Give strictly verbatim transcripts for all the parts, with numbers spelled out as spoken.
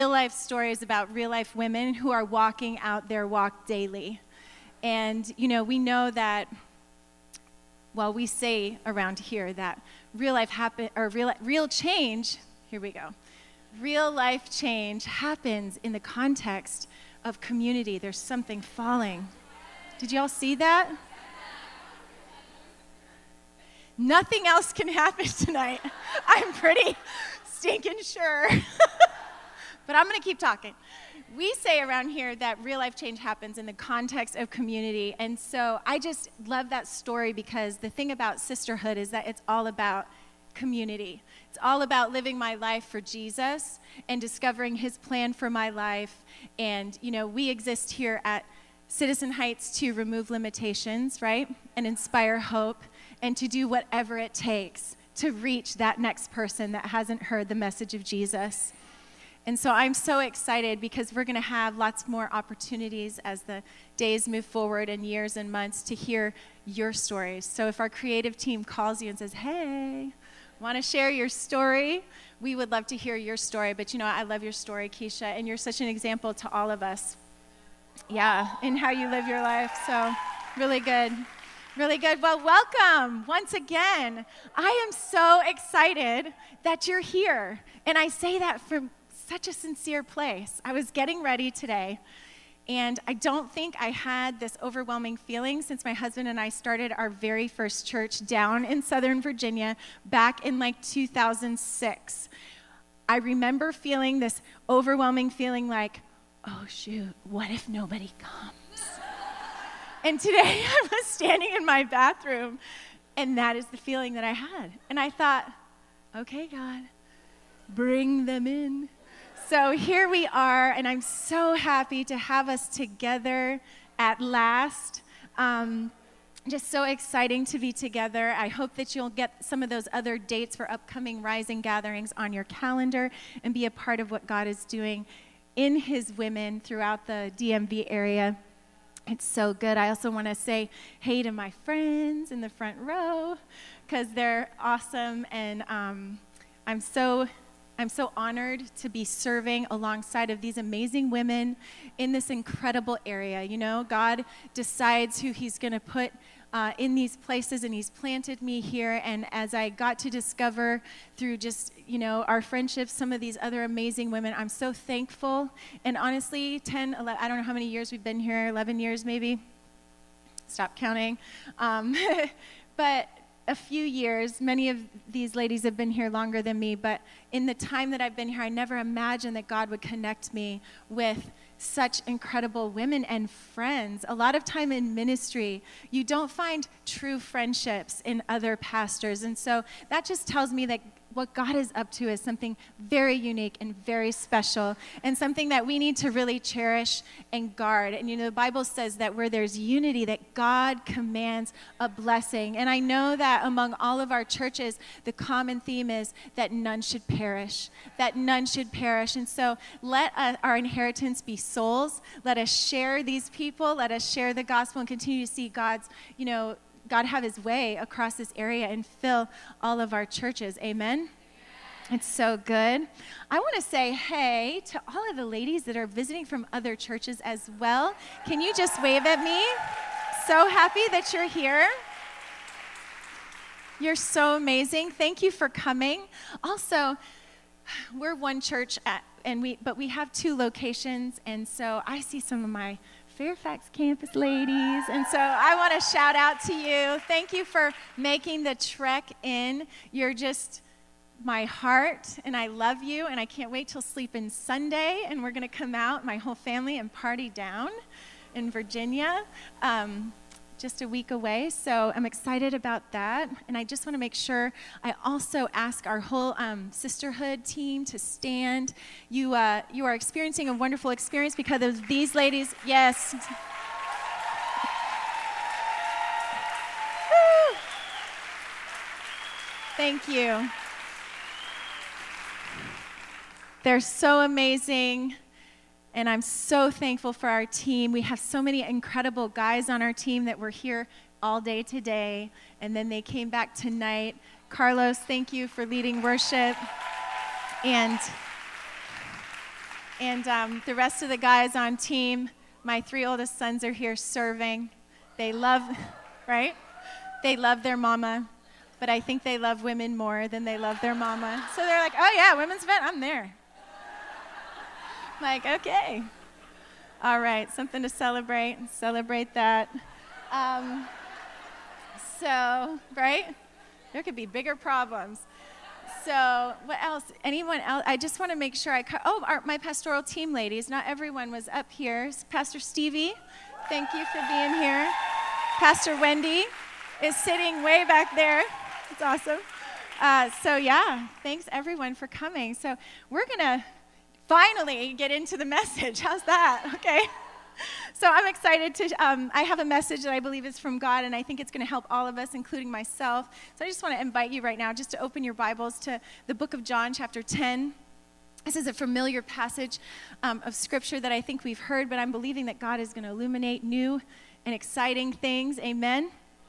real life stories about real life women who are walking out their walk daily. And, you know, we know that, well, we say around here that real life happen, or real, real change, here we go, real life change happens in the context of community. There's something falling. Did you all see that? Nothing else can happen tonight. I'm pretty stinking sure. But I'm going to keep talking. We say around here that real life change happens in the context of community. And so I just love that story because the thing about sisterhood is that it's all about community. It's all about living my life for Jesus and discovering his plan for my life. And, you know, we exist here at Citizen Heights to remove limitations, right? And inspire hope and to do whatever it takes to reach that next person that hasn't heard the message of Jesus. And so I'm so excited because we're going to have lots more opportunities as the days move forward and years and months to hear your stories. So if our creative team calls you and says, hey, want to share your story? We would love to hear your story. But you know, I love your story, Keisha, and you're such an example to all of us. Yeah, in how you live your life. So really good. Really good. Well, welcome once again. I am so excited that you're here. And I say that from such a sincere place. I was getting ready today, and I don't think I had this overwhelming feeling since my husband and I started our very first church down in Southern Virginia back in like two thousand six. I remember feeling this overwhelming feeling like, oh shoot, what if nobody comes? And today I was standing in my bathroom, and that is the feeling that I had. And I thought, okay, God, bring them in. So here we are, and I'm so happy to have us together at last. Um, just so exciting to be together. I hope that you'll get some of those other dates for upcoming Rising gatherings on your calendar and be a part of what God is doing in his women throughout the D M V area. It's so good. I also want to say hey to my friends in the front row because they're awesome, and um, I'm so I'm so honored to be serving alongside of these amazing women in this incredible area. You know, God decides who he's going to put uh, in these places, and he's planted me here. And as I got to discover through just, you know, our friendships, some of these other amazing women, I'm so thankful. And honestly, ten, eleven, I don't know how many years we've been here, eleven years maybe. Stop counting. Um, but a few years, many of these ladies have been here longer than me, but in the time that I've been here, I never imagined that God would connect me with such incredible women and friends. A lot of time in ministry, you don't find true friendships in other pastors, and so that just tells me that what God is up to is something very unique and very special, and something that we need to really cherish and guard. And you know, the Bible says that where there's unity, that God commands a blessing. And I know that among all of our churches, the common theme is that none should perish, that none should perish. And so let uh, our inheritance be souls. Let us share these people. Let us share the gospel and continue to see God's, you know, God have his way across this area and fill all of our churches. Amen? Amen. It's so good. I want to say hey to all of the ladies that are visiting from other churches as well. Can you just wave at me? So happy that you're here. You're so amazing. Thank you for coming. Also, we're one church, at, and we but we have two locations, and so I see some of my Fairfax campus ladies, and so I want to shout out to you. Thank you for making the trek in. You're just my heart, and I love you, and I can't wait till Sleeping Sunday, and we're going to come out, my whole family, and party down in Virginia. Um, just a week away, so I'm excited about that. And I just want to make sure I also ask our whole um, sisterhood team to stand. You, uh, you are experiencing a wonderful experience because of these ladies. Yes. Woo. Thank you. They're so amazing. And I'm so thankful for our team. We have so many incredible guys on our team that were here all day today, and then they came back tonight. Carlos, thank you for leading worship. And And um, the rest of the guys on team, my three oldest sons are here serving. They love, right? They love their mama, but I think they love women more than they love their mama. So they're like, oh yeah, women's event, I'm there. I'm like, okay. All right, something to celebrate, celebrate that. Um, so, right? There could be bigger problems. So, what else? Anyone else? I just want to make sure I, co- oh, our, my pastoral team ladies, not everyone was up here. Pastor Stevie, thank you for being here. Pastor Wendy is sitting way back there. It's awesome. Uh, so, yeah, thanks everyone for coming. So, we're going to finally get into the message. How's that? Okay. So I'm excited to, um, I have a message that I believe is from God, and I think it's going to help all of us, including myself. So I just want to invite you right now just to open your Bibles to the book of John, chapter ten. This is a familiar passage um, of Scripture that I think we've heard, but I'm believing that God is going to illuminate new and exciting things. Amen.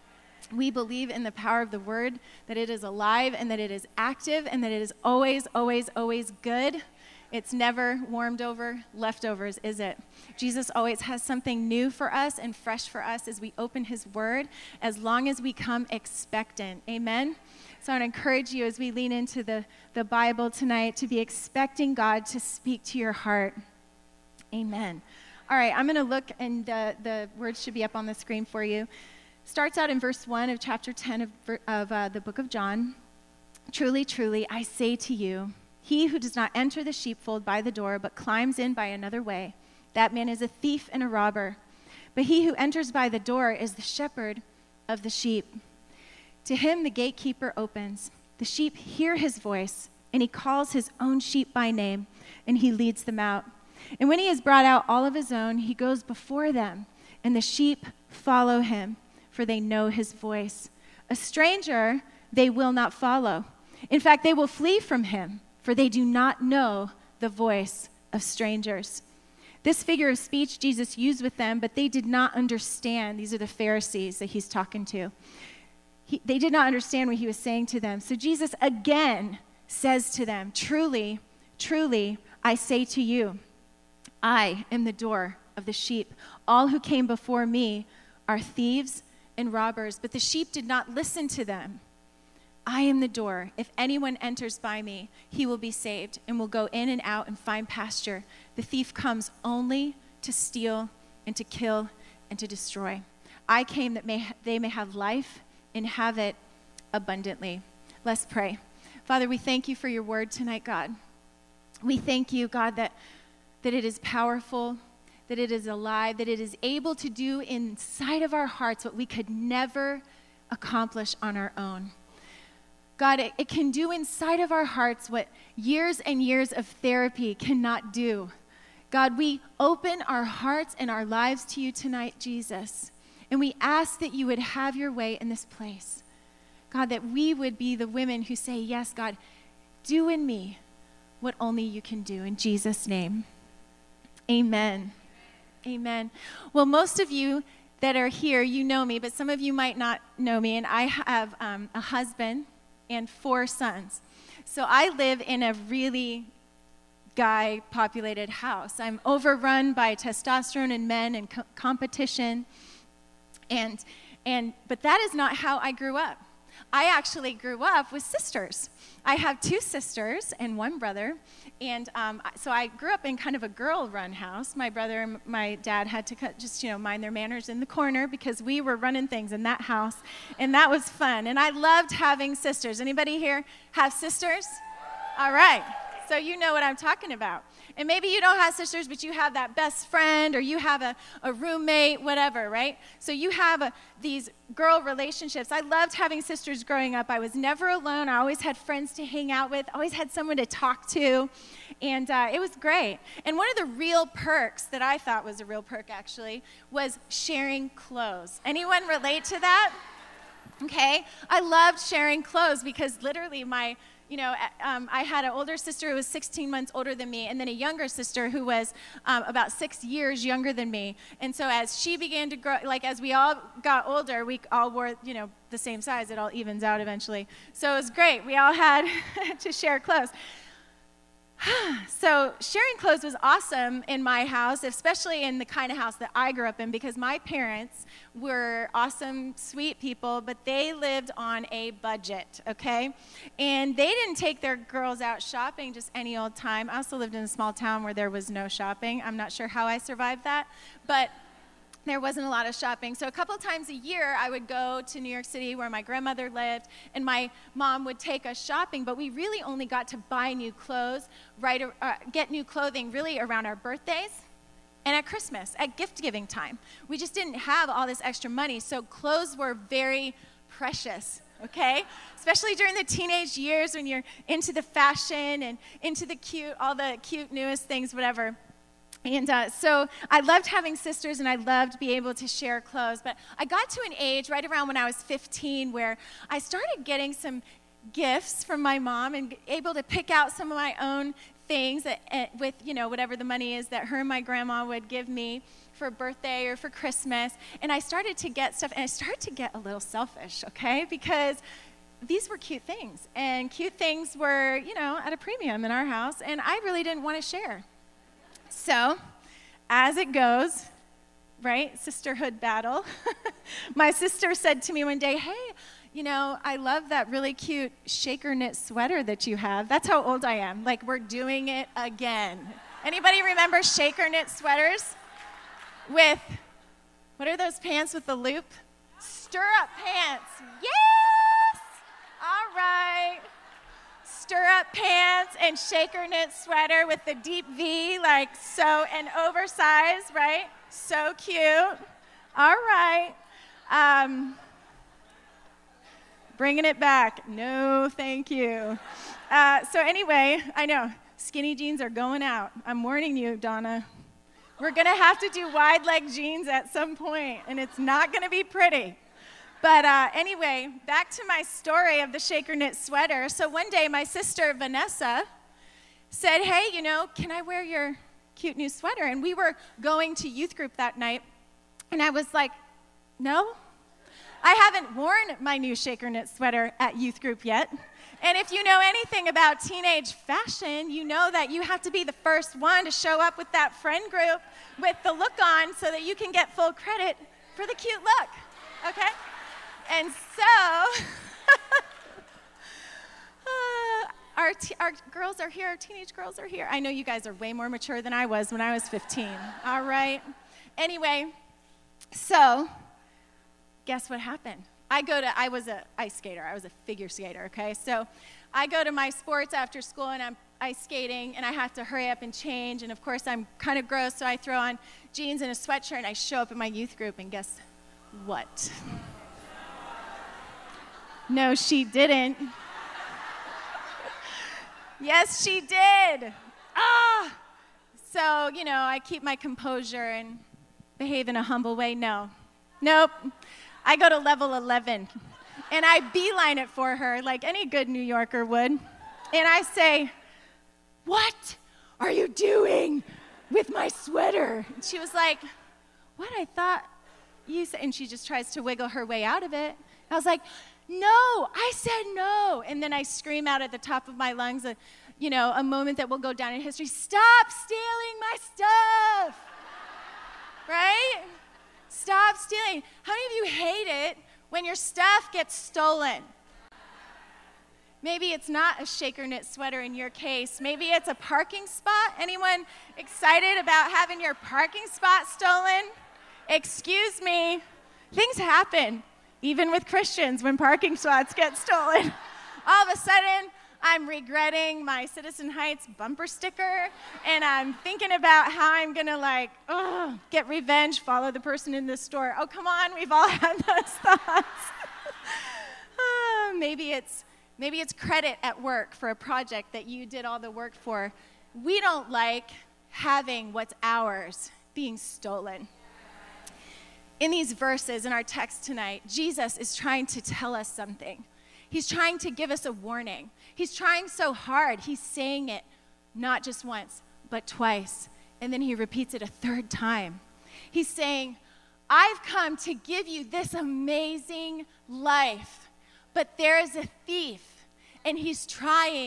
We believe in the power of the Word, that it is alive and that it is active and that it is always, always, always good. It's never warmed over leftovers, is it? Jesus always has something new for us and fresh for us as we open his word, as long as we come expectant. Amen? So I want to encourage you as we lean into the, the Bible tonight to be expecting God to speak to your heart. Amen. All right, I'm going to look, and the, the words should be up on the screen for you. Starts out in verse one of chapter ten of, of uh, the book of John. Truly, truly, I say to you, he who does not enter the sheepfold by the door, but climbs in by another way, that man is a thief and a robber. But he who enters by the door is the shepherd of the sheep. To him the gatekeeper opens. The sheep hear his voice, and he calls his own sheep by name, and he leads them out. And when he has brought out all of his own, he goes before them, and the sheep follow him, for they know his voice. A stranger they will not follow. In fact, they will flee from him, for they do not know the voice of strangers. This figure of speech Jesus used with them, but they did not understand. These are the Pharisees that he's talking to. He, they did not understand what he was saying to them. So Jesus again says to them, truly, truly, I say to you, I am the door of the sheep. All who came before me are thieves and robbers, but the sheep did not listen to them. I am the door. If anyone enters by me, he will be saved and will go in and out and find pasture. The thief comes only to steal and to kill and to destroy. I came that may, they may have life and have it abundantly. Let's pray. Father, we thank you for your word tonight, God. We thank you, God, that, that it is powerful, that it is alive, that it is able to do inside of our hearts what we could never accomplish on our own. God, it, it can do inside of our hearts what years and years of therapy cannot do. God, we open our hearts and our lives to you tonight, Jesus, and we ask that you would have your way in this place. God, that we would be the women who say, yes, God, do in me what only you can do. In Jesus' name, amen. Amen. Well, most of you that are here, you know me, but some of you might not know me, and I have um, a husband and four sons. So I live in a really guy-populated house. I'm overrun by testosterone and men and co- competition, and and but that is not how I grew up. I actually grew up with sisters. I have two sisters and one brother, and um, so I grew up in kind of a girl-run house. My brother and my dad had to just, you know, mind their manners in the corner because we were running things in that house, and that was fun. And I loved having sisters. Anybody here have sisters? All right. So you know what I'm talking about. And maybe you don't have sisters, but you have that best friend, or you have a, a roommate, whatever, right? So you have a, these girl relationships. I loved having sisters growing up. I was never alone. I always had friends to hang out with, always had someone to talk to, and uh, it was great. And one of the real perks that I thought was a real perk, actually, was sharing clothes. Anyone relate to that? Okay. I loved sharing clothes because literally my You know, um, I had an older sister who was sixteen months older than me, and then a younger sister who was um, about six years younger than me. And so as she began to grow, like as we all got older, we all wore, you know, the same size. It all evens out eventually. So it was great. We all had to share clothes. So sharing clothes was awesome in my house, especially in the kind of house that I grew up in, because my parents were awesome, sweet people, but they lived on a budget, okay? And they didn't take their girls out shopping just any old time. I also lived in a small town where there was no shopping. I'm not sure how I survived that, but there wasn't a lot of shopping. So a couple times a year, I would go to New York City where my grandmother lived, and my mom would take us shopping, but we really only got to buy new clothes, right, uh, get new clothing really around our birthdays and at Christmas, at gift-giving time. We just didn't have all this extra money, so clothes were very precious, okay? Especially during the teenage years when you're into the fashion and into the cute, all the cute newest things, whatever. And uh, so I loved having sisters, and I loved being able to share clothes. But I got to an age right around when I was fifteen where I started getting some gifts from my mom and able to pick out some of my own things that, uh, with, you know, whatever the money is that her and my grandma would give me for birthday or for Christmas. And I started to get stuff, and I started to get a little selfish, okay? Because these were cute things, and cute things were, you know, at a premium in our house, and I really didn't want to share. So, as it goes, right, sisterhood battle, my sister said to me one day, hey, you know, I love that really cute shaker knit sweater that you have. That's how old I am. Like, we're doing it again. Anybody remember shaker knit sweaters? With, what are those pants with the loop? Stirrup pants. Yes! All right. Stirrup pants and shaker knit sweater with the deep V, like so, and oversized, right? So cute. All right. Um, bringing it back. No, thank you. Uh, so anyway, I know, skinny jeans are going out. I'm warning you, Donna. We're going to have to do wide leg jeans at some point, and it's not going to be pretty. But uh, anyway, back to my story of the shaker knit sweater. So one day, my sister, Vanessa, said, hey, you know, can I wear your cute new sweater? And we were going to youth group that night, and I was like, no, I haven't worn my new shaker knit sweater at youth group yet. And if you know anything about teenage fashion, you know that you have to be the first one to show up with that friend group with the look on so that you can get full credit for the cute look, okay? And so, uh, our, t- our girls are here, our teenage girls are here. I know you guys are way more mature than I was when I was fifteen, all right? Anyway, so, guess what happened? I go to, I was an ice skater, I was a figure skater, okay? So, I go to my sports after school, and I'm ice skating, and I have to hurry up and change, and of course, I'm kind of gross, so I throw on jeans and a sweatshirt, and I show up at my youth group, and guess what? No, she didn't. Yes, she did. Ah! So, you know, I keep my composure and behave in a humble way. No. Nope. I go to level eleven, and I beeline it for her like any good New Yorker would. And I say, what are you doing with my sweater? And she was like, what? I thought you said, and she just tries to wiggle her way out of it. I was like, no, I said no. And then I scream out at the top of my lungs, a, you know, a moment that will go down in history. Stop stealing my stuff, right? Stop stealing. How many of you hate it when your stuff gets stolen? Maybe it's not a shaker knit sweater in your case. Maybe it's a parking spot. Anyone excited about having your parking spot stolen? Excuse me, things happen. Even with Christians, when parking spots get stolen. All of a sudden, I'm regretting my Citizen Heights bumper sticker, and I'm thinking about how I'm gonna like, oh, get revenge, follow the person in the store. Oh, come on, we've all had those thoughts. uh, maybe it's maybe it's credit at work for a project that you did all the work for. We don't like having what's ours being stolen. In these verses in our text tonight, Jesus is trying to tell us something. He's trying to give us a warning. He's trying so hard. He's saying it not just once, but twice. And then he repeats it a third time. He's saying, I've come to give you this amazing life, but there is a thief, and he's trying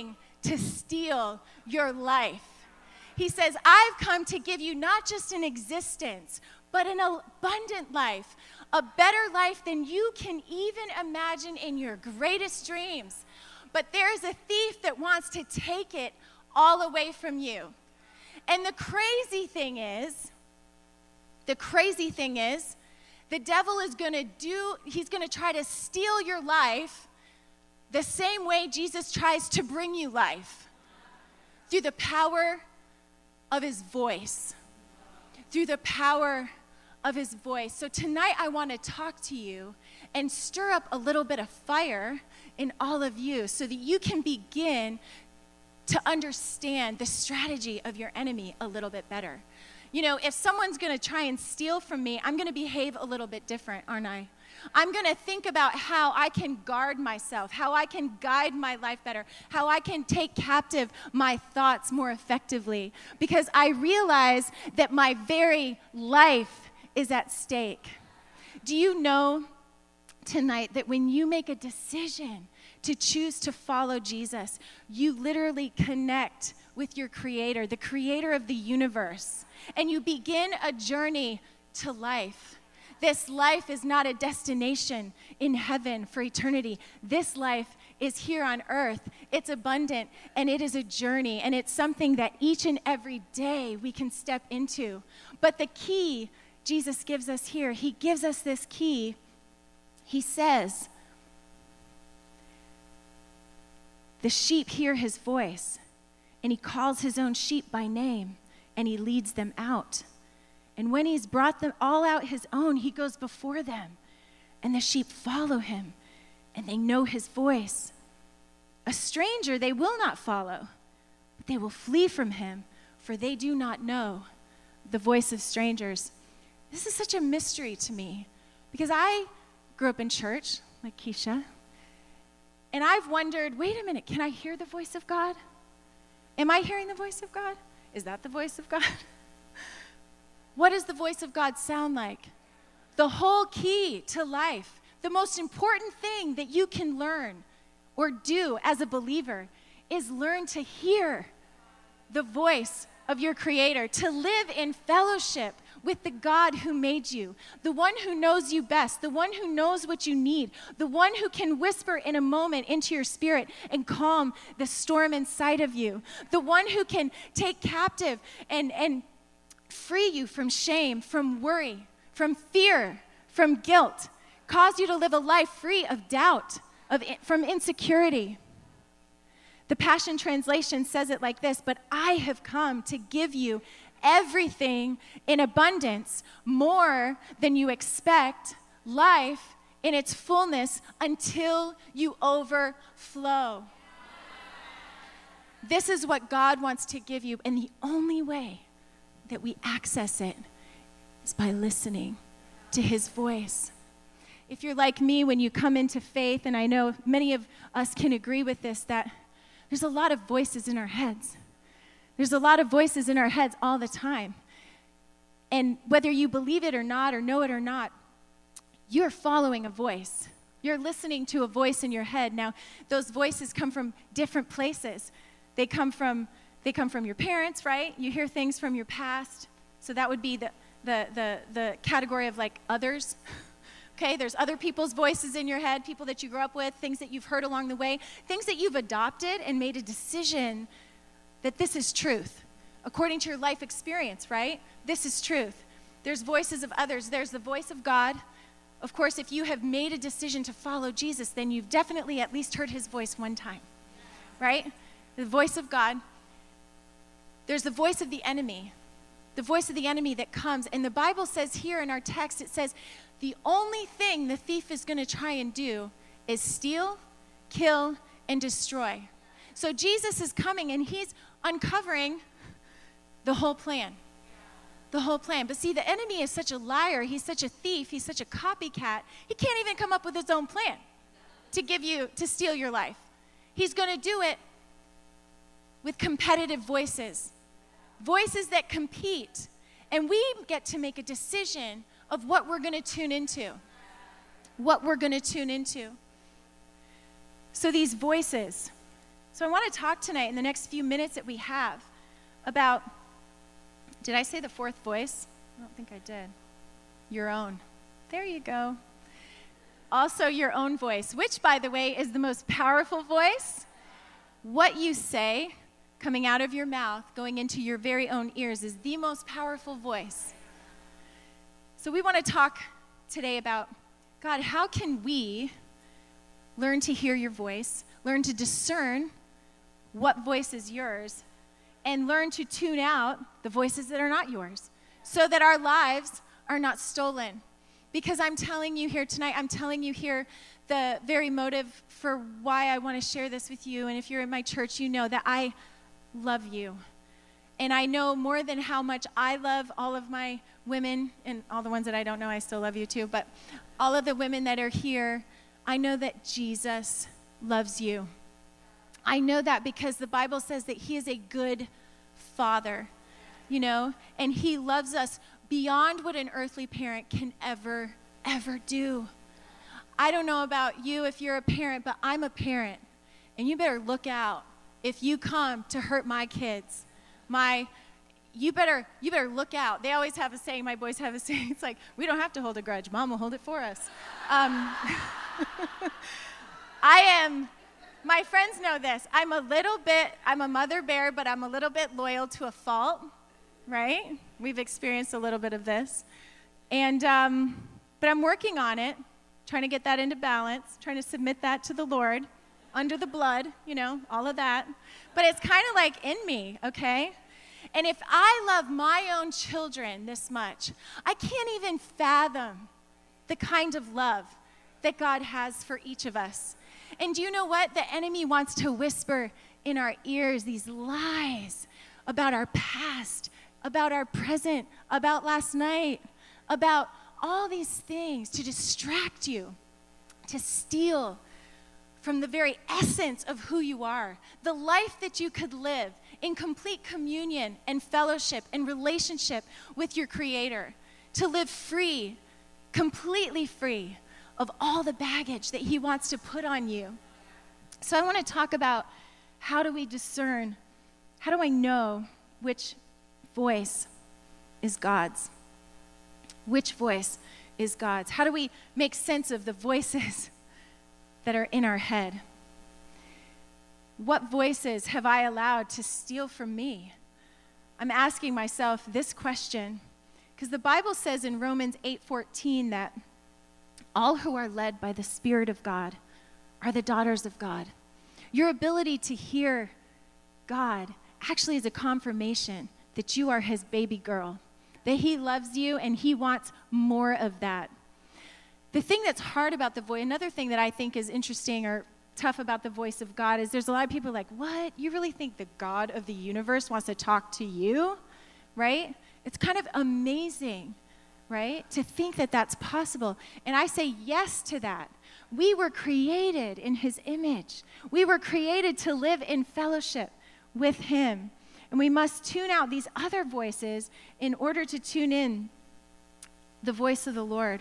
to steal your life. He says, I've come to give you not just an existence, but an abundant life, a better life than you can even imagine in your greatest dreams. But there's a thief that wants to take it all away from you. And the crazy thing is, the crazy thing is, the devil is going to do, he's going to try to steal your life the same way Jesus tries to bring you life, through the power of his voice, through the power of his voice. So tonight I want to talk to you and stir up a little bit of fire in all of you so that you can begin to understand the strategy of your enemy a little bit better. You know, if someone's going to try and steal from me, I'm going to behave a little bit different, aren't I? I'm going to think about how I can guard myself, how I can guide my life better, how I can take captive my thoughts more effectively, because I realize that my very life is at stake. Do you know tonight that when you make a decision to choose to follow Jesus, you literally connect with your Creator, the Creator of the universe, and you begin a journey to life. This life is not a destination in heaven for eternity. This life is here on earth. It's abundant, and it is a journey, and it's something that each and every day we can step into. But the key Jesus gives us here, he gives us this key. He says, the sheep hear his voice, and he calls his own sheep by name, and he leads them out. And when he's brought them all out his own, he goes before them, and the sheep follow him, and they know his voice. A stranger they will not follow, but they will flee from him, for they do not know the voice of strangers. This is such a mystery to me, because I grew up in church, like Keisha, and I've wondered, wait a minute, can I hear the voice of God? Am I hearing the voice of God? Is that the voice of God? What does the voice of God sound like? The whole key to life, the most important thing that you can learn or do as a believer is learn to hear the voice of your Creator, to live in fellowship with the God who made you, the one who knows you best, the one who knows what you need, the one who can whisper in a moment into your spirit and calm the storm inside of you, the one who can take captive and, and free you from shame, from worry, from fear, from guilt, cause you to live a life free of doubt, of, from insecurity. The Passion Translation says it like this, but I have come to give you everything in abundance, more than you expect, life in its fullness until you overflow. This is what God wants to give you, and the only way that we access it is by listening to his voice. If you're like me, when you come into faith, and I know many of us can agree with this, that there's a lot of voices in our heads. There's a lot of voices in our heads all the time. And whether you believe it or not, or know it or not, you're following a voice. You're listening to a voice in your head. Now, those voices come from different places. They come from They come from your parents, right? You hear things from your past. So that would be the, the, the, the category of like others. Okay, there's other people's voices in your head, people that you grew up with, things that you've heard along the way, things that you've adopted and made a decision that this is truth, according to your life experience, right? This is truth. There's voices of others. There's the voice of God. Of course, if you have made a decision to follow Jesus, then you've definitely at least heard his voice one time, right? The voice of God. There's the voice of the enemy, the voice of the enemy that comes. And the Bible says here in our text, it says, the only thing the thief is going to try and do is steal, kill, and destroy. So Jesus is coming, and he's uncovering the whole plan. The whole plan. But see, the enemy is such a liar. He's such a thief. He's such a copycat. He can't even come up with his own plan to give you, to steal your life. He's going to do it with competitive voices. Voices that compete. And we get to make a decision of what we're going to tune into. What we're going to tune into. So these voices, So I want to talk tonight in the next few minutes that we have about, did I say the fourth voice? I don't think I did. Your own. There you go. Also your own voice, which, by the way, is the most powerful voice. What you say coming out of your mouth, going into your very own ears, is the most powerful voice. So we want to talk today about, God, how can we learn to hear your voice, learn to discern what voice is yours, and learn to tune out the voices that are not yours, so that our lives are not stolen. Because I'm telling you here tonight, I'm telling you here the very motive for why I want to share this with you. And if you're in my church, you know that I love you. And I know more than how much I love all of my women, and all the ones that I don't know, I still love you too, but all of the women that are here, I know that Jesus loves you. I know that because the Bible says that he is a good father, you know, and he loves us beyond what an earthly parent can ever, ever do. I don't know about you if you're a parent, but I'm a parent, and you better look out if you come to hurt my kids. My, you better, you better look out. They always have a saying, my boys have a saying, it's like, we don't have to hold a grudge. Mom will hold it for us. Um, I am, my friends know this. I'm a little bit, I'm a mother bear, but I'm a little bit loyal to a fault, right? We've experienced a little bit of this. And, um, but I'm working on it, trying to get that into balance, trying to submit that to the Lord, under the blood, you know, all of that. But it's kind of like in me, okay? And if I love my own children this much, I can't even fathom the kind of love that God has for each of us. And do you know what? The enemy wants to whisper in our ears these lies about our past, about our present, about last night, about all these things to distract you, to steal from the very essence of who you are, the life that you could live in complete communion and fellowship and relationship with your Creator, to live free, completely free of all the baggage that he wants to put on you. So I want to talk about, how do we discern, how do I know which voice is God's? Which voice is God's? How do we make sense of the voices that are in our head? What voices have I allowed to steal from me? I'm asking myself this question because the Bible says in Romans eight fourteen that all who are led by the Spirit of God are the daughters of God. Your ability to hear God actually is a confirmation that you are his baby girl, that he loves you and he wants more of that. The thing that's hard about the voice, another thing that I think is interesting or tough about the voice of God is there's a lot of people like, what? You really think the God of the universe wants to talk to you, right? It's kind of amazing, right, to think that that's possible. And I say yes to that. We were created in his image. We were created to live in fellowship with him. And we must tune out these other voices in order to tune in the voice of the Lord.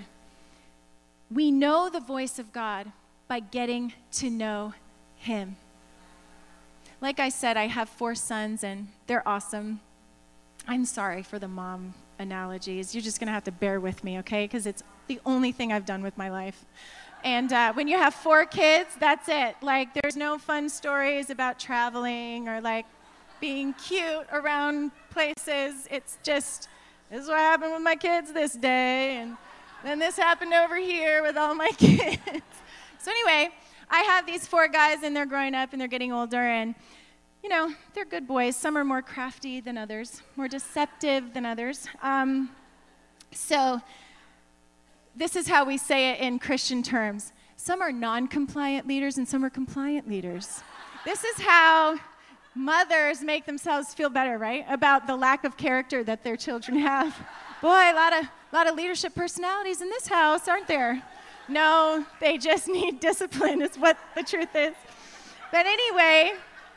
We know the voice of God by getting to know him. Like I said, I have four sons, and they're awesome. I'm sorry for the mom analogies. You're just going to have to bear with me, okay? Because it's the only thing I've done with my life. And uh, when you have four kids, that's it. Like, there's no fun stories about traveling or, like, being cute around places. It's just, this is what happened with my kids this day, and then this happened over here with all my kids. So anyway, I have these four guys, and they're growing up, and they're getting older, and you know, they're good boys. Some are more crafty than others, more deceptive than others. Um, so this is how we say it in Christian terms. Some are non-compliant leaders and some are compliant leaders. This is how mothers make themselves feel better, right? About the lack of character that their children have. Boy, a lot of, a lot of leadership personalities in this house, aren't there? No, they just need discipline is what the truth is. But anyway,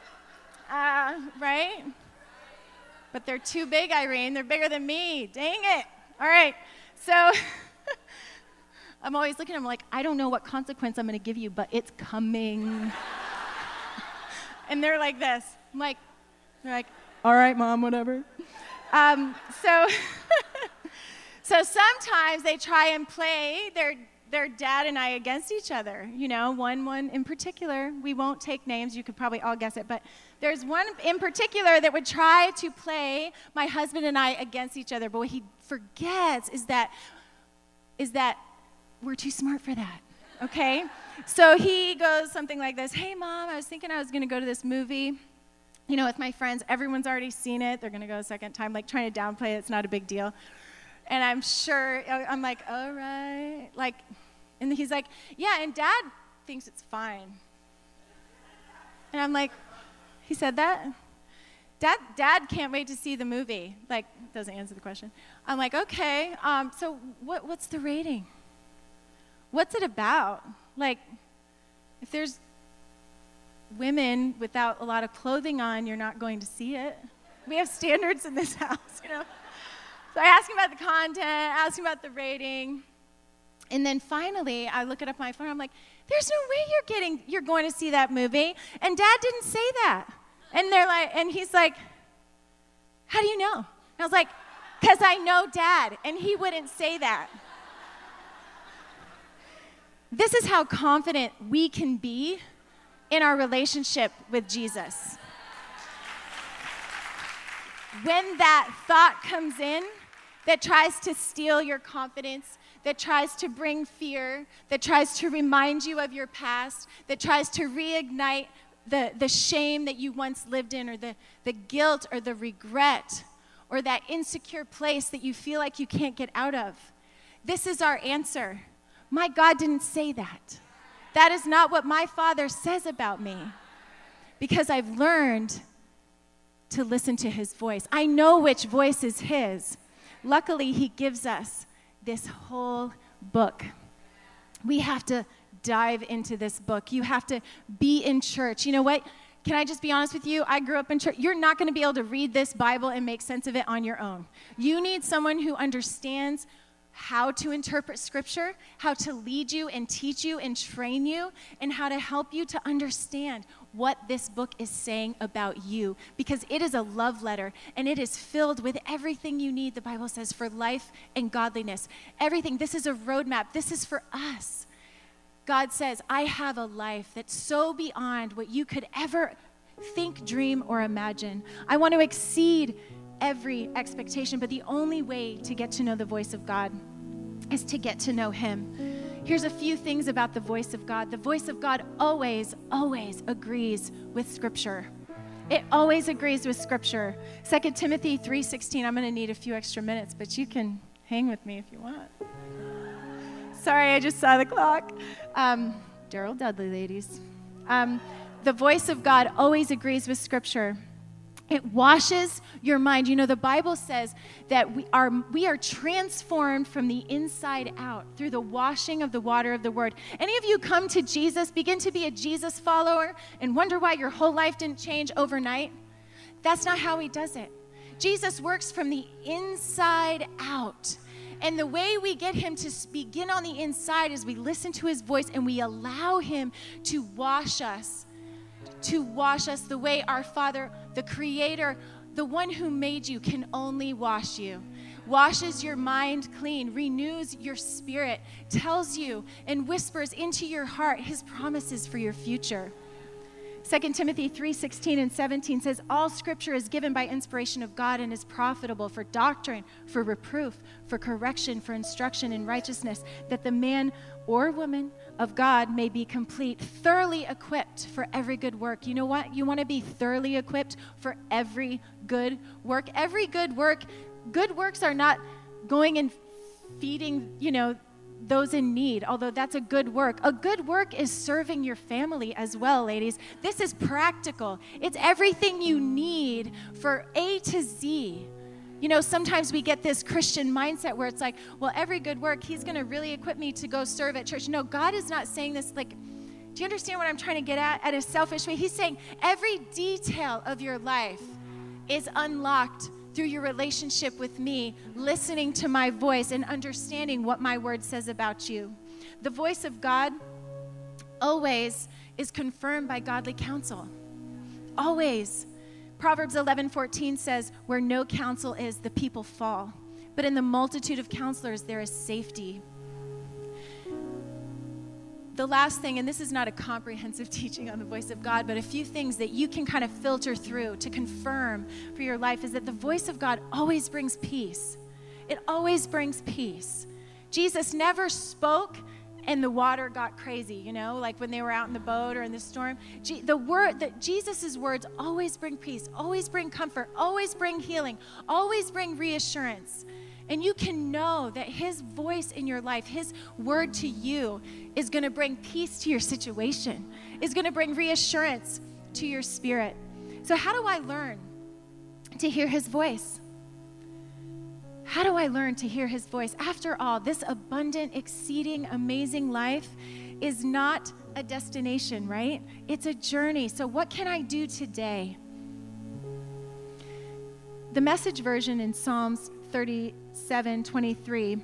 Uh, right? But they're too big, Irene. They're bigger than me. Dang it. All right. So I'm always looking at them like, I don't know what consequence I'm going to give you, but it's coming. And they're like this. I'm like, they're like, all right, Mom, whatever. Um, so, so sometimes they try and play their their dad and I against each other. You know, one one in particular. We won't take names. You could probably all guess it. But there's one in particular that would try to play my husband and I against each other. But what he forgets is that is that we're too smart for that. Okay? So he goes something like this. Hey, Mom, I was thinking I was going to go to this movie, you know, with my friends. Everyone's already seen it. They're going to go a second time, like trying to downplay it. It's not a big deal. And I'm sure, I'm like, all right. Like, and he's like, yeah, and Dad thinks it's fine. And I'm like, he said that? Dad, Dad can't wait to see the movie. Like, doesn't answer the question. I'm like, okay, um, so what, what's the rating? What's it about? Like, if there's women without a lot of clothing on, you're not going to see it. We have standards in this house, you know. So I ask him about the content, ask him about the rating, and then finally I look it up on my phone. I'm like, "There's no way you're getting, you're going to see that movie." And Dad didn't say that. And they're like, and he's like, "How do you know?" And I was like, "Because I know Dad, and he wouldn't say that." This is how confident we can be in our relationship with Jesus. When that thought comes in that tries to steal your confidence, that tries to bring fear, that tries to remind you of your past, that tries to reignite the, the shame that you once lived in, or the, the guilt or the regret, or that insecure place that you feel like you can't get out of. This is our answer. My God didn't say that. That is not what my Father says about me, because I've learned to listen to his voice. I know which voice is his. Luckily, he gives us this whole book. We have to dive into this book. You have to be in church. You know what? Can I just be honest with you? I grew up in church. You're not going to be able to read this Bible and make sense of it on your own. You need someone who understands how to interpret Scripture, how to lead you and teach you and train you, and how to help you to understand what this book is saying about you, because it is a love letter, and it is filled with everything you need, the Bible says, for life and godliness. Everything. This is a roadmap. This is for us. God says, I have a life that's so beyond what you could ever think, dream, or imagine. I want to exceed every expectation, but the only way to get to know the voice of God is to get to know him. Here's a few things about the voice of God. The voice of God always, always agrees with Scripture. It always agrees with Scripture. Second Timothy three sixteen, I'm going to need a few extra minutes, but you can hang with me if you want. Sorry, I just saw the clock. Um, Daryl Dudley, ladies. Um, the voice of God always agrees with Scripture. It washes your mind. You know, the Bible says that we are we are transformed from the inside out through the washing of the water of the Word. Any of you come to Jesus, begin to be a Jesus follower, and wonder why your whole life didn't change overnight? That's not how he does it. Jesus works from the inside out. And the way we get him to begin on the inside is we listen to his voice and we allow him to wash us. To wash us the way our Father, the Creator, the one who made you, can only wash you. Washes your mind clean, renews your spirit, tells you and whispers into your heart his promises for your future. Second Timothy three sixteen and seventeen says, all Scripture is given by inspiration of God and is profitable for doctrine, for reproof, for correction, for instruction in righteousness, that the man or woman of God may be complete, thoroughly equipped for every good work. You know what? You want to be thoroughly equipped for every good work. Every good work, good works are not going and feeding, you know, those in need, although that's a good work. A good work is serving your family as well, ladies. This is practical. It's everything you need for A to Z. You know, sometimes we get this Christian mindset where it's like, well, every good work, he's going to really equip me to go serve at church. No, God is not saying this like, do you understand what I'm trying to get at? At a selfish way. He's saying every detail of your life is unlocked through your relationship with me, listening to my voice and understanding what my word says about you. The voice of God always is confirmed by godly counsel. always. Proverbs eleven fourteen says, where no counsel is, the people fall. But in the multitude of counselors, there is safety. The last thing, and this is not a comprehensive teaching on the voice of God, but a few things that you can kind of filter through to confirm for your life is that the voice of God always brings peace. It always brings peace. Jesus never spoke and the water got crazy, you know, like when they were out in the boat or in the storm. Je- the word that Jesus' words always bring peace, always bring comfort, always bring healing, always bring reassurance. And you can know that his voice in your life, his word to you is going to bring peace to your situation, is going to bring reassurance to your spirit. So how do I learn to hear his voice? How do I learn to hear his voice? After all, this abundant, exceeding, amazing life is not a destination, right? It's a journey. So what can I do today? The Message version in Psalms thirty-seven twenty-three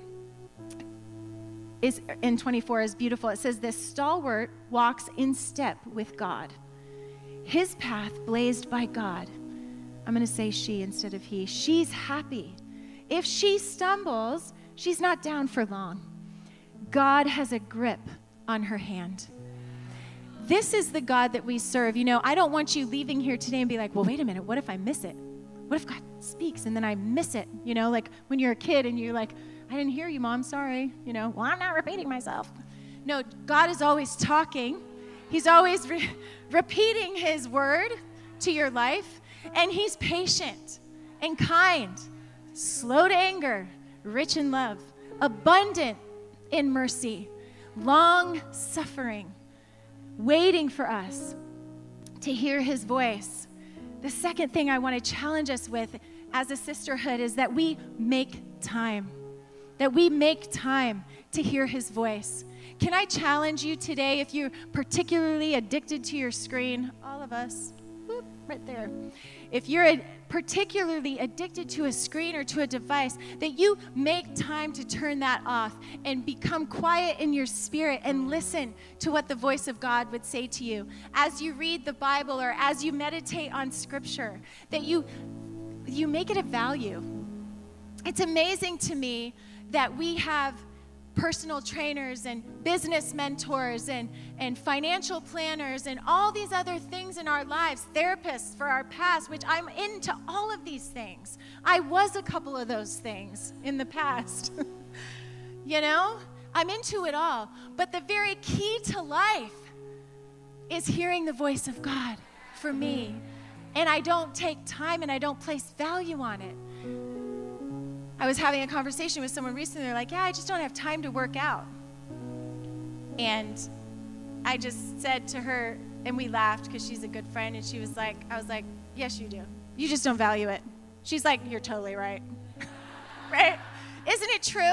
is in twenty-four is beautiful. It says, this stalwart walks in step with God, his path blazed by God. I'm going to say she instead of he. She's happy. If she stumbles, she's not down for long. God has a grip on her hand. This is the God that we serve. You know, I don't want you leaving here today and be like, well, wait a minute, what if I miss it? What if God speaks and then I miss it? You know, like when you're a kid and you're like, I didn't hear you, Mom, sorry. You know, well, I'm not repeating myself. No, God is always talking. He's always re- repeating his word to your life. And he's patient and kind, slow to anger, rich in love, abundant in mercy, long suffering, waiting for us to hear his voice. The second thing I want to challenge us with as a sisterhood is that we make time, that we make time to hear his voice. Can I challenge you today, if you're particularly addicted to your screen, all of us, whoop, right there. If you're particularly addicted to a screen or to a device, that you make time to turn that off and become quiet in your spirit and listen to what the voice of God would say to you as you read the Bible or as you meditate on Scripture, that you, you make it a value. It's amazing to me that we have personal trainers and business mentors and, and financial planners and all these other things in our lives, therapists for our past, which I'm into all of these things. I was a couple of those things in the past. You know, I'm into it all. But the very key to life is hearing the voice of God for me. And I don't take time and I don't place value on it. I was having a conversation with someone recently. They're like, yeah, I just don't have time to work out. And I just said to her, and we laughed because she's a good friend, and she was like, I was like, yes, you do. You just don't value it. She's like, you're totally right. Right? Isn't it true?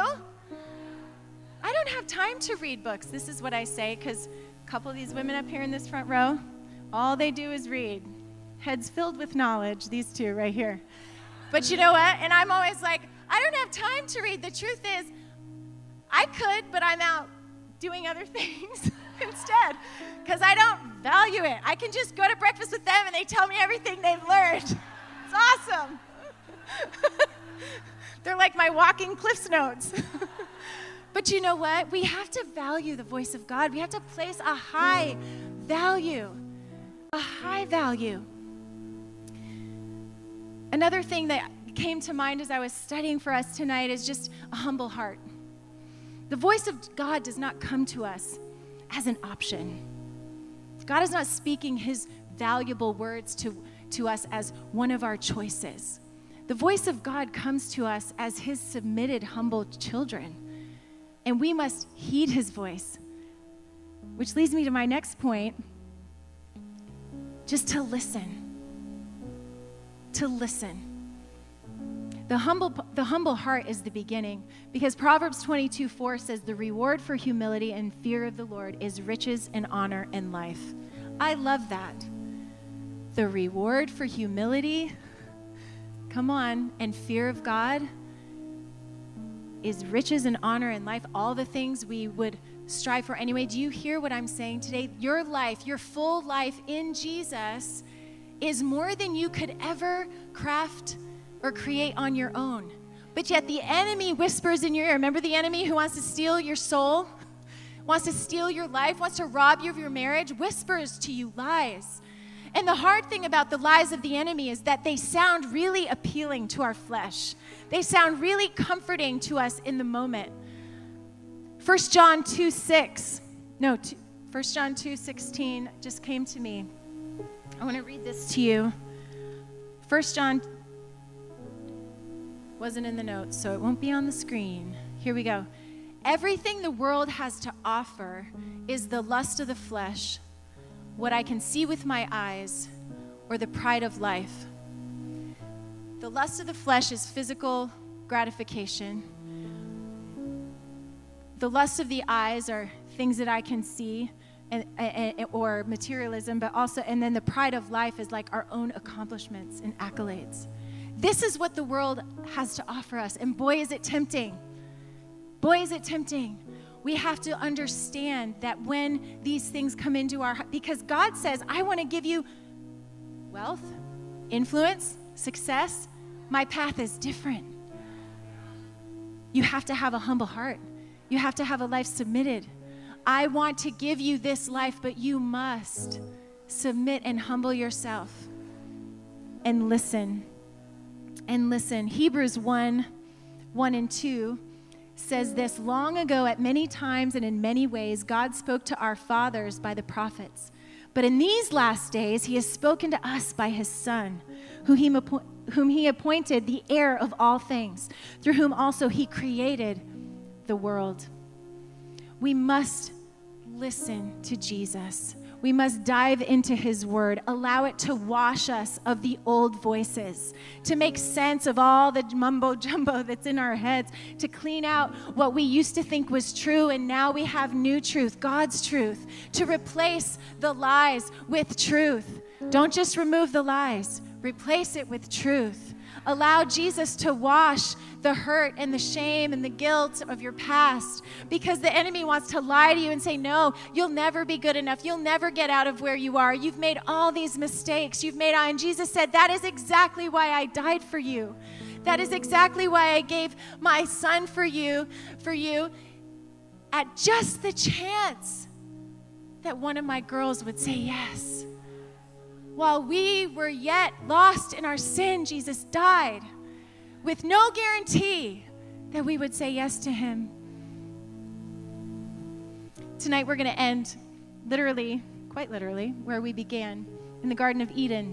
I don't have time to read books. This is what I say, because a couple of these women up here in this front row, all they do is read. Heads filled with knowledge, these two right here. But you know what? And I'm always like, I don't have time to read. The truth is, I could, but I'm out doing other things instead because I don't value it. I can just go to breakfast with them and they tell me everything they've learned. It's awesome. They're like my walking Cliff's Notes. But you know what? We have to value the voice of God. We have to place a high value, a high value. Another thing that came to mind as I was studying for us tonight is just a humble heart. The voice of God does not come to us as an option. God is not speaking his valuable words to, to us as one of our choices. The voice of God comes to us as his submitted, humble children. And we must heed his voice. Which leads me to my next point, just to listen. To listen. The humble, the humble heart is the beginning, because Proverbs twenty-two four says, the reward for humility and fear of the Lord is riches and honor and life. I love that. The reward for humility, come on, and fear of God is riches and honor and life, all the things we would strive for anyway. Do you hear what I'm saying today? Your life, your full life in Jesus is more than you could ever craft or create on your own. But yet the enemy whispers in your ear. Remember the enemy who wants to steal your soul, wants to steal your life, wants to rob you of your marriage, whispers to you lies. And the hard thing about the lies of the enemy is that they sound really appealing to our flesh. They sound really comforting to us in the moment. First John two six, no, First John two sixteen just came to me. I want to read this to you. First John wasn't in the notes, so it won't be on the screen. Here we go. Everything the world has to offer is the lust of the flesh, what I can see with my eyes, or the pride of life. The lust of the flesh is physical gratification. The lust of the eyes are things that I can see, and, and, or materialism, but also, and then the pride of life is like our own accomplishments and accolades. This is what the world has to offer us, and boy, is it tempting. Boy, is it tempting. We have to understand that when these things come into our, because God says, I want to give you wealth, influence, success. My path is different. You have to have a humble heart. You have to have a life submitted. I want to give you this life, but you must submit and humble yourself and listen. And listen. Hebrews one, one and two says this, long ago at many times and in many ways, God spoke to our fathers by the prophets. But in these last days, he has spoken to us by his Son, who he, whom he appointed the heir of all things, through whom also he created the world. We must listen to Jesus. We must dive into his word, allow it to wash us of the old voices, to make sense of all the mumbo jumbo that's in our heads, to clean out what we used to think was true, and now we have new truth, God's truth, to replace the lies with truth. Don't just remove the lies, replace it with truth. Allow Jesus to wash the hurt and the shame and the guilt of your past, because the enemy wants to lie to you and say, no, you'll never be good enough. You'll never get out of where you are. You've made all these mistakes. You've made, and Jesus said, that is exactly why I died for you. That is exactly why I gave my Son for you, for you, at just the chance that one of my girls would say yes. While we were yet lost in our sin, Jesus died with no guarantee that we would say yes to him. Tonight we're going to end literally, quite literally, where we began, in the Garden of Eden.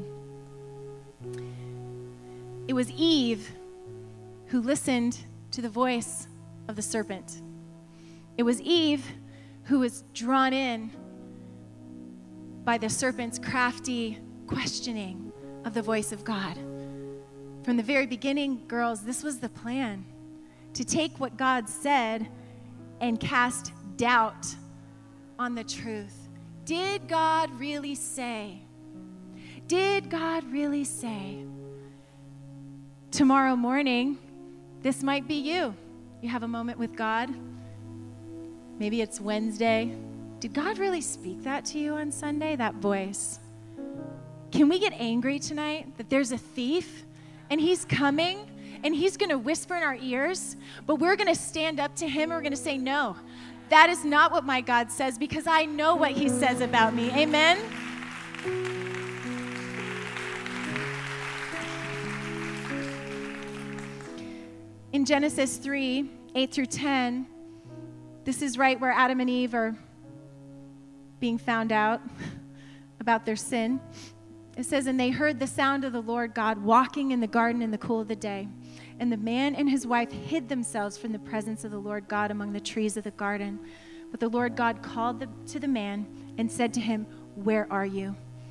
It was Eve who listened to the voice of the serpent. It was Eve who was drawn in by the serpent's crafty questioning of the voice of God. From the very beginning, girls, this was the plan, to take what God said and cast doubt on the truth. Did God really say? Did God really say? Tomorrow morning, this might be you. You have a moment with God. Maybe it's Wednesday. Did God really speak that to you on Sunday, that voice? Can we get angry tonight that there's a thief and he's coming and he's going to whisper in our ears, but we're going to stand up to him and we're going to say, no, that is not what my God says, because I know what he says about me. Amen? In Genesis three, eight through ten, this is right where Adam and Eve are being found out about their sin. It says, and they heard the sound of the Lord God walking in the garden in the cool of the day. And the man and his wife hid themselves from the presence of the Lord God among the trees of the garden. But the Lord God called the, to the man and said to him, where are you?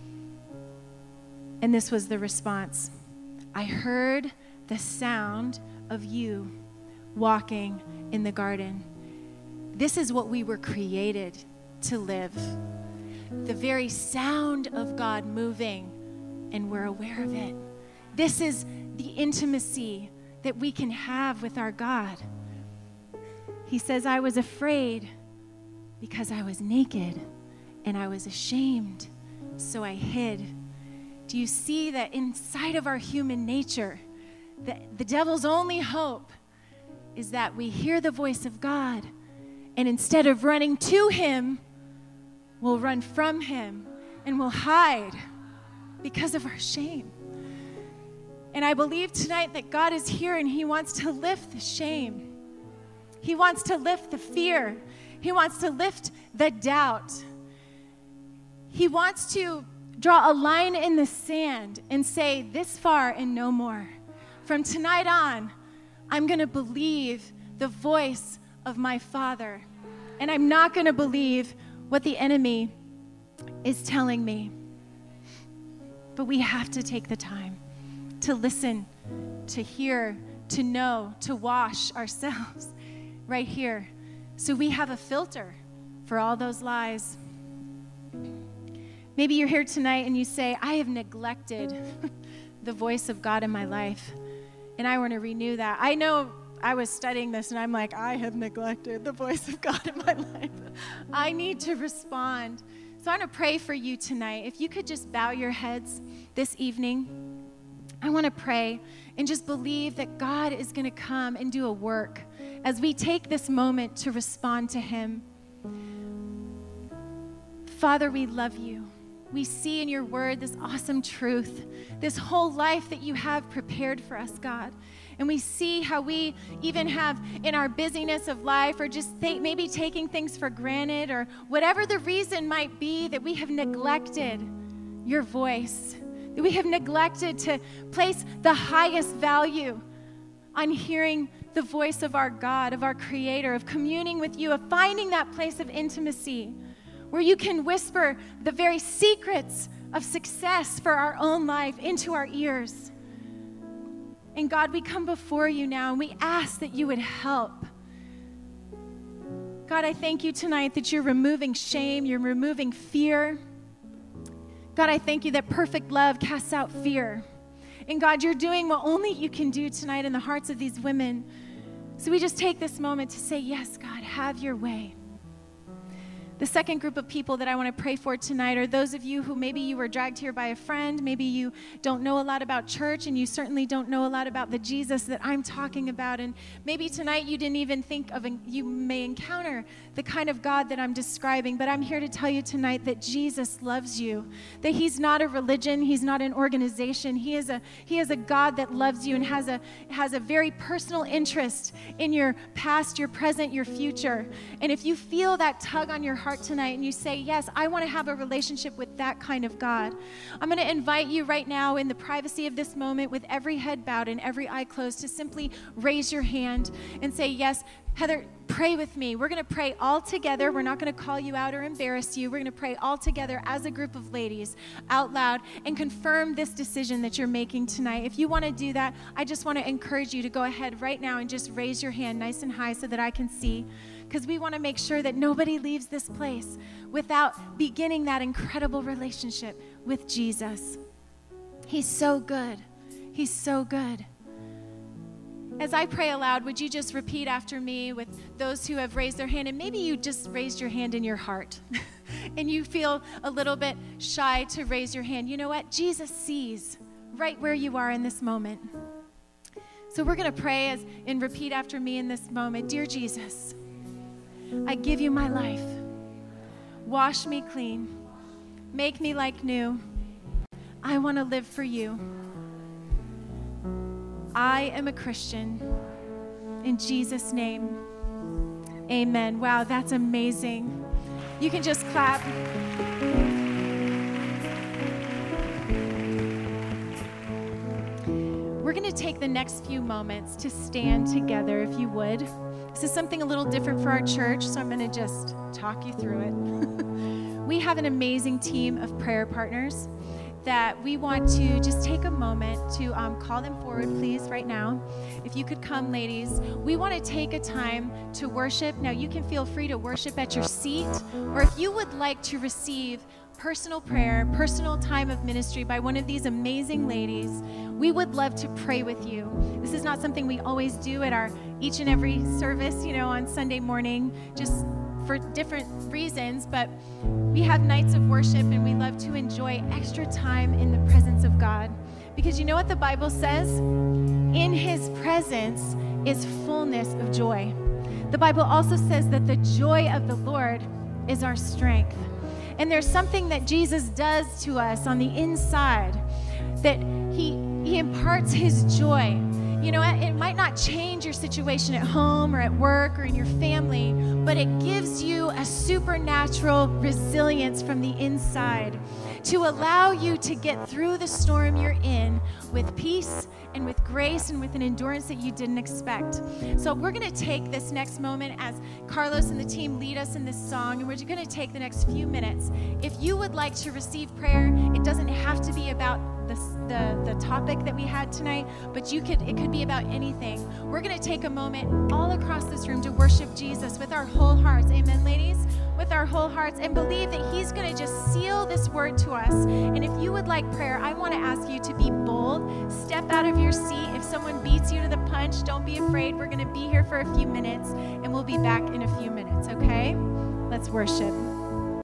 And this was the response. I heard the sound of you walking in the garden. This is what we were created to live. The very sound of God moving, and we're aware of it. This is the intimacy that we can have with our God. He says, I was afraid because I was naked and I was ashamed, so I hid. Do you see that inside of our human nature, the, the devil's only hope is that we hear the voice of God, and instead of running to him, we'll run from him and we'll hide because of our shame. And I believe tonight that God is here and he wants to lift the shame. He wants to lift the fear. He wants to lift the doubt. He wants to draw a line in the sand and say, this far and no more. From tonight on, I'm going to believe the voice of my Father. And I'm not going to believe what the enemy is telling me. But we have to take the time to listen, to hear, to know, to wash ourselves right here. So we have a filter for all those lies. Maybe you're here tonight and you say, I have neglected the voice of God in my life, and I want to renew that. I know I was studying this and I'm like, I have neglected the voice of God in my life. I need to respond. So I want to pray for you tonight. If you could just bow your heads this evening, I want to pray and just believe that God is going to come and do a work as we take this moment to respond to him. Father, we love you. We see in your word this awesome truth, this whole life that you have prepared for us, God. And we see how we even have in our busyness of life, or just th- maybe taking things for granted, or whatever the reason might be, that we have neglected your voice, that we have neglected to place the highest value on hearing the voice of our God, of our Creator, of communing with you, of finding that place of intimacy where you can whisper the very secrets of success for our own life into our ears. And God, we come before you now and we ask that you would help. God, I thank you tonight that you're removing shame, you're removing fear. God, I thank you that perfect love casts out fear. And God, you're doing what only you can do tonight in the hearts of these women. So we just take this moment to say, yes, God, have your way. The second group of people that I want to pray for tonight are those of you who maybe you were dragged here by a friend, maybe you don't know a lot about church, and you certainly don't know a lot about the Jesus that I'm talking about, and maybe tonight you didn't even think of, you may encounter the kind of God that I'm describing, but I'm here to tell you tonight that Jesus loves you, that he's not a religion, he's not an organization, he is a, he is a God that loves you and has a, has a very personal interest in your past, your present, your future. And if you feel that tug on your heart tonight and you say, yes, I want to have a relationship with that kind of God, I'm going to invite you right now in the privacy of this moment, with every head bowed and every eye closed, to simply raise your hand and say, yes, Heather, pray with me. We're going to pray all together. We're not going to call you out or embarrass you. We're going to pray all together as a group of ladies out loud and confirm this decision that you're making tonight. If you want to do that, I just want to encourage you to go ahead right now and just raise your hand nice and high so that I can see, because we want to make sure that nobody leaves this place without beginning that incredible relationship with Jesus. He's so good. He's so good. As I pray aloud, would you just repeat after me with those who have raised their hand? And maybe you just raised your hand in your heart and you feel a little bit shy to raise your hand. You know what? Jesus sees right where you are in this moment. So we're going to pray as and repeat after me in this moment. Dear Jesus, I give you my life. Wash me clean. Make me like new. I want to live for you. I am a Christian. In Jesus' name, amen. Wow, that's amazing. You can just clap. We're going to take the next few moments to stand together, if you would. This is something a little different for our church, so I'm going to just talk you through it. We have an amazing team of prayer partners that we want to just take a moment to um, call them forward, please, right now. If you could come, ladies. We want to take a time to worship. Now, you can feel free to worship at your seat, or if you would like to receive personal prayer, personal time of ministry by one of these amazing ladies, we would love to pray with you. This is not something we always do at our each and every service, you know, on Sunday morning, just for different reasons, but we have nights of worship and we love to enjoy extra time in the presence of God. Because you know what the Bible says? In his presence is fullness of joy. The Bible also says that the joy of the Lord is our strength. And there's something that Jesus does to us on the inside, that he, he imparts his joy. You know, it might not change your situation at home or at work or in your family, but it gives you a supernatural resilience from the inside to allow you to get through the storm you're in with peace and with grace and with an endurance that you didn't expect. So we're going to take this next moment as Carlos and the team lead us in this song, and we're going to take the next few minutes. If you would like to receive prayer, it doesn't have to be about the, the, the topic that we had tonight, but you could it could be about anything. We're going to take a moment all across this room to worship Jesus with our whole hearts. Amen, ladies? With our whole hearts, and believe that he's going to just seal this word to us. And if you would like prayer, I want to ask you to be bold. Step out of your seat. If someone beats you to the punch, don't be afraid. We're going to be here for a few minutes, and we'll be back in a few minutes, okay? Let's worship.